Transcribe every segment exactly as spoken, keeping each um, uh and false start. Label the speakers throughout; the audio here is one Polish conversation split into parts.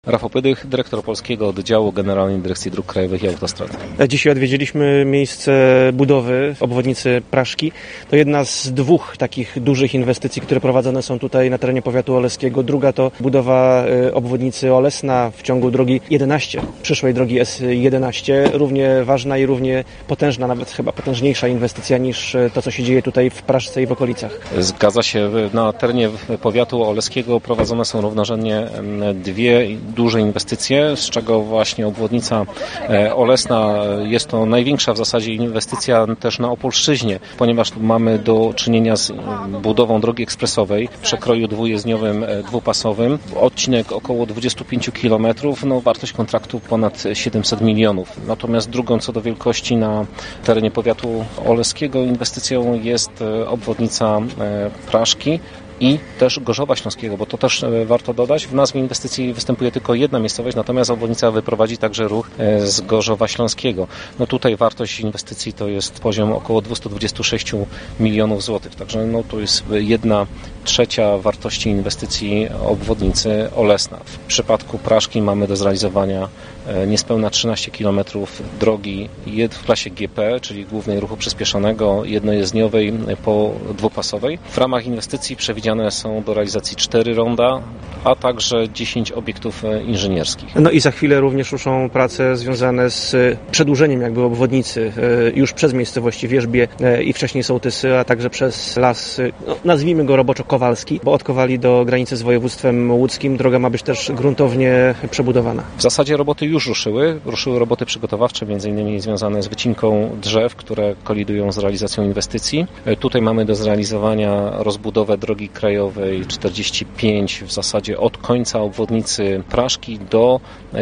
Speaker 1: Rafał Pydych, dyrektor Polskiego Oddziału Generalnej Dyrekcji Dróg Krajowych i Autostrad.
Speaker 2: Dzisiaj odwiedziliśmy miejsce budowy obwodnicy Praszki. To jedna z dwóch takich dużych inwestycji, które prowadzone są tutaj na terenie powiatu oleskiego. Druga to budowa obwodnicy Olesna w ciągu drogi jedenaście, przyszłej drogi S jedenaście. Równie ważna i równie potężna, nawet chyba potężniejsza inwestycja niż to, co się dzieje tutaj w Praszce i w okolicach.
Speaker 1: Zgadza się. Na terenie powiatu oleskiego prowadzone są równorzędnie dwie duże inwestycje, z czego właśnie obwodnica Olesna jest to największa w zasadzie inwestycja też na Opolszczyźnie, ponieważ mamy do czynienia z budową drogi ekspresowej w przekroju dwujezdniowym, dwupasowym. Odcinek około dwadzieścia pięć kilometrów, no wartość kontraktu ponad siedemset milionów. Natomiast drugą co do wielkości na terenie powiatu oleskiego inwestycją jest obwodnica Praszki i też Gorzowa Śląskiego, bo to też warto dodać. W nazwie inwestycji występuje tylko jedna miejscowość, natomiast obwodnica wyprowadzi także ruch z Gorzowa Śląskiego. No tutaj wartość inwestycji to jest poziom około dwieście dwadzieścia sześć milionów złotych, także no to jest jedna trzecia wartości inwestycji obwodnicy Olesna. W przypadku Praszki mamy do zrealizowania niespełna trzynaście kilometrów drogi w klasie G P, czyli głównej ruchu przyspieszonego, jednojezdniowej po dwupasowej. W ramach inwestycji przewidziane są do realizacji cztery ronda, a także dziesięć obiektów inżynierskich.
Speaker 2: No i za chwilę również ruszą prace związane z przedłużeniem jakby obwodnicy już przez miejscowości Wierzbie i wcześniej Sołtysy, a także przez las, no, nazwijmy go roboczo Kowalski, bo od Kowali do granicy z województwem łódzkim droga ma być też gruntownie przebudowana.
Speaker 1: W zasadzie roboty już ruszyły. Ruszyły roboty przygotowawcze, między innymi związane z wycinką drzew, które kolidują z realizacją inwestycji. Tutaj mamy do zrealizowania rozbudowę drogi krajowej czterdzieści pięć w zasadzie od końca obwodnicy Praszki do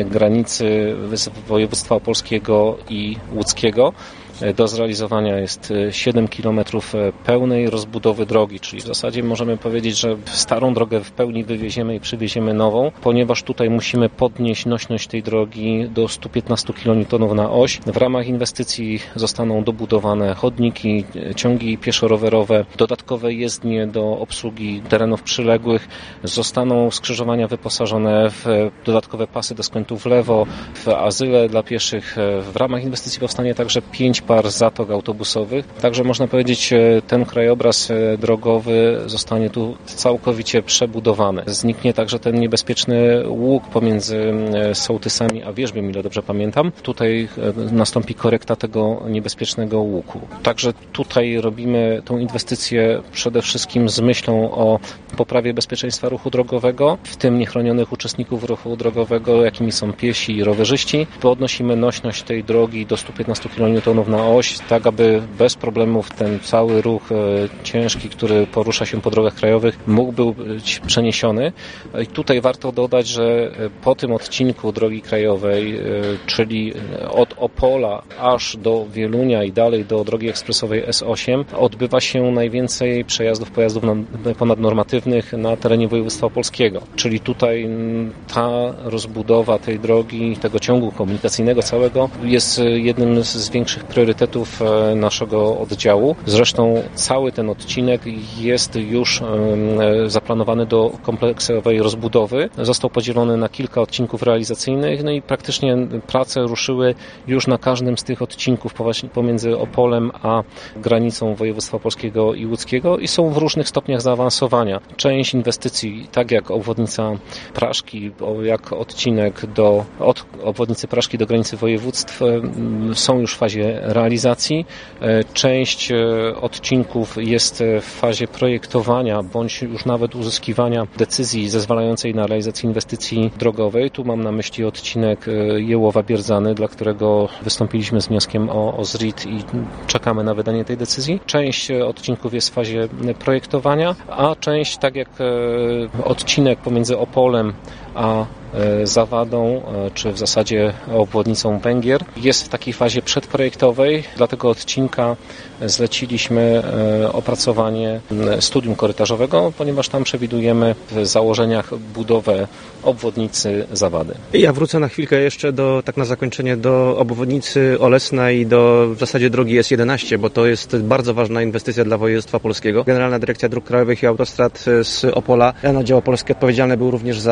Speaker 1: granicy województwa opolskiego i łódzkiego. Do zrealizowania jest siedem kilometrów pełnej rozbudowy drogi, czyli w zasadzie możemy powiedzieć, że starą drogę w pełni wywieziemy i przywieziemy nową, ponieważ tutaj musimy podnieść nośność tej drogi do stu piętnastu kilonewtonów na oś. W ramach inwestycji zostaną dobudowane chodniki, ciągi pieszo-rowerowe, dodatkowe jezdnie do obsługi terenów przyległych, zostaną skrzyżowania wyposażone w dodatkowe pasy do skrętu w lewo, w azyle dla pieszych. W ramach inwestycji powstanie także pięć par zatok autobusowych. Także można powiedzieć, ten krajobraz drogowy zostanie tu całkowicie przebudowany. Zniknie także ten niebezpieczny łuk pomiędzy Sołtysami a Wierzbiem, ile dobrze pamiętam. Tutaj nastąpi korekta tego niebezpiecznego łuku. Także tutaj robimy tą inwestycję przede wszystkim z myślą o poprawie bezpieczeństwa ruchu drogowego, w tym niechronionych uczestników ruchu drogowego, jakimi są piesi i rowerzyści. Podnosimy nośność tej drogi do stu piętnastu kilonewtonów na oś, tak aby bez problemów ten cały ruch e, ciężki, który porusza się po drogach krajowych, mógł być przeniesiony. I tutaj warto dodać, że po tym odcinku drogi krajowej, e, czyli od Opola aż do Wielunia i dalej do drogi ekspresowej S osiem, odbywa się najwięcej przejazdów pojazdów ponadnormatywnych na terenie województwa opolskiego. Czyli tutaj ta rozbudowa tej drogi, tego ciągu komunikacyjnego całego jest jednym z większych priorytetów naszego oddziału. Zresztą cały ten odcinek jest już zaplanowany do kompleksowej rozbudowy. Został podzielony na kilka odcinków realizacyjnych, no i praktycznie prace ruszyły już na każdym z tych odcinków pomiędzy Opolem a granicą województwa opolskiego i łódzkiego i są w różnych stopniach zaawansowania. Część inwestycji, tak jak obwodnica Praszki, jak odcinek do, od obwodnicy Praszki do granicy województw, są już w fazie realizacji. Część odcinków jest w fazie projektowania bądź już nawet uzyskiwania decyzji zezwalającej na realizację inwestycji drogowej. Tu mam na myśli odcinek Jełowa-Bierdzany, dla którego wystąpiliśmy z wnioskiem o, o Z R I T i czekamy na wydanie tej decyzji. Część odcinków jest w fazie projektowania, a część, tak jak odcinek pomiędzy Opolem a Zawadą, czy w zasadzie obwodnicą Węgier, jest w takiej fazie przedprojektowej. Dla tego odcinka zleciliśmy opracowanie studium korytarzowego, ponieważ tam przewidujemy w założeniach budowę obwodnicy Zawady.
Speaker 2: Ja wrócę na chwilkę jeszcze do, tak na zakończenie, do obwodnicy Olesna i do w zasadzie drogi S jedenaście, bo to jest bardzo ważna inwestycja dla województwa polskiego. Generalna Dyrekcja Dróg Krajowych i Autostrad z Opola, na dział opolski odpowiedzialny był również za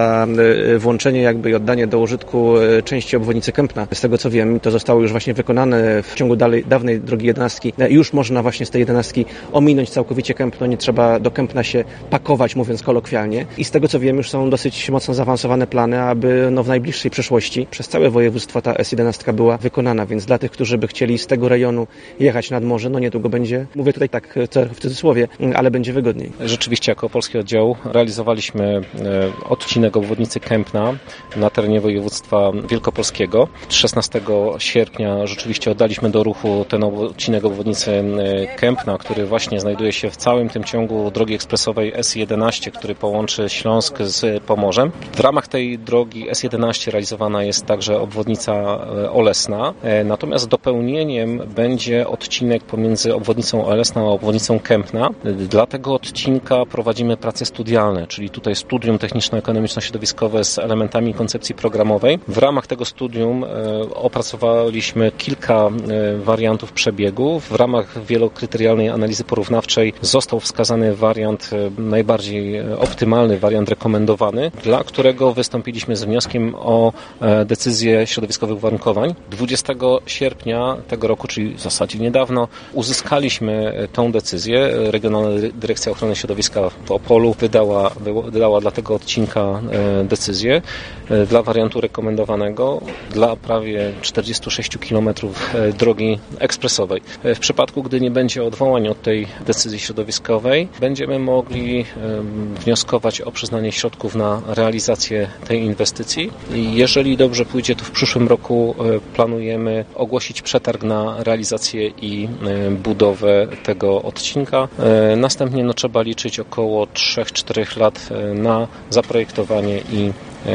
Speaker 2: włączenie jakby i oddanie do użytku części obwodnicy Kępna. Z tego co wiem, to zostało już właśnie wykonane w ciągu dalej, dawnej drogi jedenastki. Już można właśnie z tej jedenastki ominąć całkowicie Kępno, nie trzeba do Kępna się pakować, mówiąc kolokwialnie. I z tego co wiem, już są dosyć mocno zaawansowane plany, aby no, w najbliższej przyszłości przez całe województwo ta S jedenaście była wykonana, więc dla tych, którzy by chcieli z tego rejonu jechać nad morze, no niedługo będzie, mówię tutaj tak w cudzysłowie, ale będzie wygodniej.
Speaker 1: Rzeczywiście jako polski oddział realizowaliśmy odcinek obwodnicy Kępna na terenie województwa wielkopolskiego. szesnastego sierpnia rzeczywiście oddaliśmy do ruchu ten odcinek obwodnicy Kępna, który właśnie znajduje się w całym tym ciągu drogi ekspresowej S jedenaście, który połączy Śląsk z Pomorzem. W ramach tej drogi S jedenaście realizowana jest także obwodnica Olesna, natomiast dopełnieniem będzie odcinek pomiędzy obwodnicą Olesna a obwodnicą Kępna. Dla tego odcinka prowadzimy prace studialne, czyli tutaj studium techniczno-ekonomiczno-środowiskowe z elementami koncepcji programowej. W ramach tego studium opracowaliśmy kilka wariantów przebiegu. W ramach wielokryterialnej analizy porównawczej został wskazany wariant najbardziej optymalny, wariant rekomendowany, dla którego wystąpiliśmy z wnioskiem o decyzję środowiskowych uwarunkowań. dwudziestego sierpnia tego roku, czyli w zasadzie niedawno, uzyskaliśmy tą decyzję. Regionalna Dyrekcja Ochrony Środowiska w Opolu wydała, wydała dla tego odcinka decyzję dla wariantu rekomendowanego dla prawie czterdziestu sześciu kilometrów drogi ekspresowej. W przypadku, gdy nie będzie odwołań od tej decyzji środowiskowej, będziemy mogli wnioskować o przyznanie środków na realizację tej inwestycji. I jeżeli dobrze pójdzie, to w przyszłym roku planujemy ogłosić przetarg na realizację i budowę tego odcinka. Następnie no, trzeba liczyć około trzy do czterech lat na zaprojektowanie i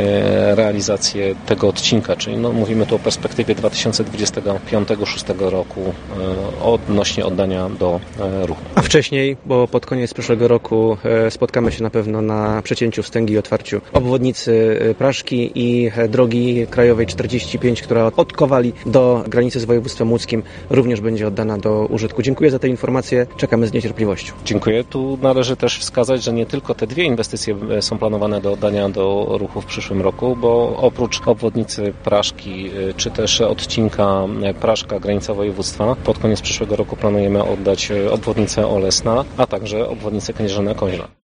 Speaker 1: realizację tego odcinka, czyli no, mówimy tu o perspektywie dwa tysiące dwudziestego piątego do dwa tysiące szóstego roku odnośnie oddania do ruchu.
Speaker 2: A wcześniej, bo pod koniec przyszłego roku spotkamy się na pewno na przecięciu wstęgi i otwarciu obwodnicy Praszki i drogi krajowej czterdzieści pięć, która od Kowali do granicy z województwem łódzkim również będzie oddana do użytku. Dziękuję za te informacje, czekamy z niecierpliwością.
Speaker 1: Dziękuję. Tu należy też wskazać, że nie tylko te dwie inwestycje są planowane do oddania do ruchu w przyszłym roku, bo oprócz obwodnicy Praszki, czy też odcinka Praszka, granica województwa, pod koniec przyszłego roku planujemy oddać obwodnicę Olesna, a także obwodnicę Kędzierzyna-Koźla.